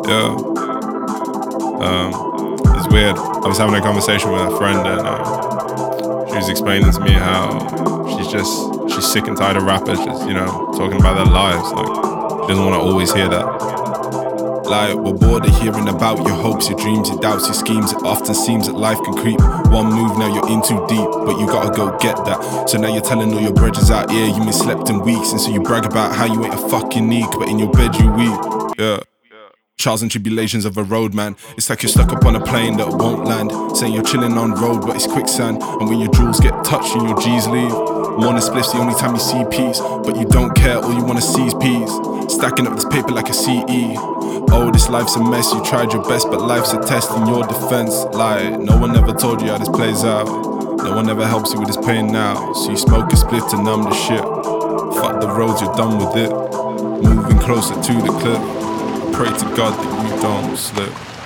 Yeah. It's weird. I was having a conversation with a friend and she was explaining to me how she's sick and tired of rappers just, talking about their lives. Like, she doesn't want to always hear that. Like, we're bored of hearing about your hopes, your dreams, your doubts, your schemes. It often seems that life can creep. One move, now you're in too deep, but you gotta go get that. So now you're telling all your bridges out here you been slept in weeks. And so you brag about how you ain't a fucking neek, but in your bed you weak. Yeah. Trials and tribulations of a road, man. It's like you're stuck up on a plane that won't land. Saying you're chilling on road, but it's quicksand. And when your jewels get touched and your G's leave, morning spliff's the only time you see peace. But you don't care, all you wanna see is peace. Stacking up this paper like a CE. Oh, this life's a mess, you tried your best, but life's a test in your defense. Like, no one ever told you how this plays out. No one ever helps you with this pain now. So you smoke a spliff to numb the shit. Fuck the roads, you're done with it. Moving closer to the cliff. Pray to God that you don't slip.